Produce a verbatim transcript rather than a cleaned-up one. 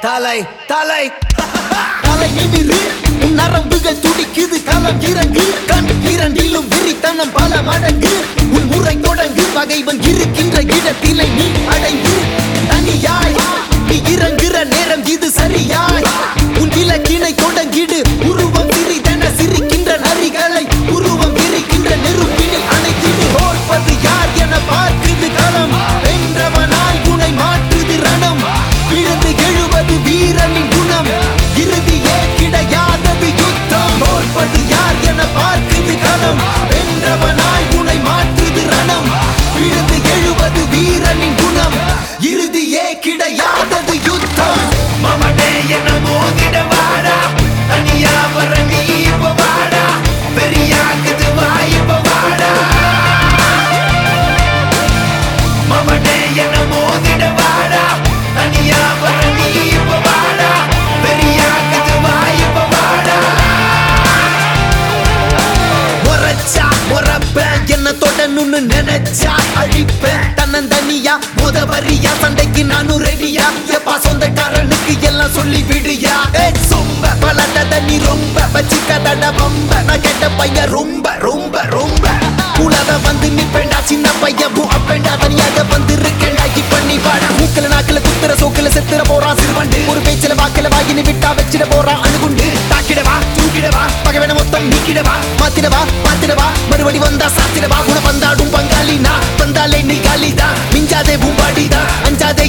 தலை தலை தலை நிமிரு உன் நரம்புகள் துடிக்குது களம் இறங்கு கண் இரண்டிலும் விரித்தனம் பல மடங்கு உன் முறை தொடங்கு பகைவன் இருக்கின்ற இடத்திலே நீ அடைந்து தனியாய் நீ இறங்குற நேரம் இது சரியாய் உன் இலக்கினை தொடங்கிடு உருவம் சிறிதென சிரிக்கின்ற நரிகளை உருவம் விரிக்கின்ற நெருப்பினில் அணைத்திடு தோற்பது யார் என பார்க்குது களம் வென்றவனாய் உனை மாற்றுது ரணம் விழுந்து எழுவது வீரனின் குணம் இறுதியே கிடையாதது யுத்தம் தோற்பது யார் என பார்க்குது களம் வென்றவனாய் உனை மாற்றுது ரணம் விழுந்து எழுவது வீரனின் குணம் இறுதியே கிடையாதது யுத்தம் மமனே என மோதிட வாடா தனியா வர நீ இப்ப வாடா பெரியாக்குது வாய்ப்ப வாடா மமனே என மோதிட வாடா தனியா வர நீ இப்ப வாடா பெரியாக்குது வாய்ப்ப வாடா முறைச்சா முறப்பேன் என்ன தொடணும்னு நினைச்சா அழிப்பேன் தன்னந்தனியா முத வரியா சண்டைக்கு நானும் ரெடியா எப்பா சொந்தக்காரனுக்கு எல்லாம் சொல்லி விடுயா சொம்ப பலட்டத நீ ரொம்ப வச்சிக்கதட ரொம்ப நான் கேட்ட பையன் ரொம்ப ரொம்ப ரொம்ப உலக வந்து நிப்பேண்டா சின்ன பையன் பூ அப்பேண்டா தனியாக வந்து இருக்கேண்டா இப்ப நீ வாடா மூக்கல நாக்கல குத்துற சோக்கல செத்துற போறான் சிறுவண்டு ஒரு பேச்சில வாக்கல வாயினு விட்டா வச்சிட போறான் அணுகுண்டு தாக்கிடவா தூக்கிடவா பகவன மொத்தம் நீக்கிடவா மாத்திடவா மாத்திடவா மறுபடி வந்தா சாத்திடவா குண வந்தாடும் பங்காளி நான் வந்தாலே நீ காலிதா மிஞ்சாதே பூம்பாடிதா அஞ்சாதே